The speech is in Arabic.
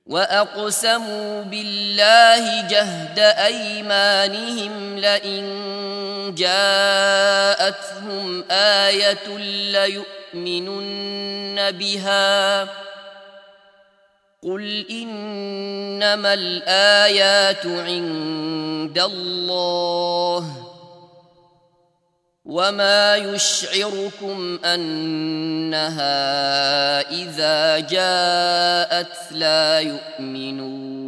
وأقسموا بالله جهد أيمانهم لئن جاءتهم آية ليؤمنن بها قل إنما الآيات عند الله وما يشعركم أنها إذا جاءت لا يؤمنون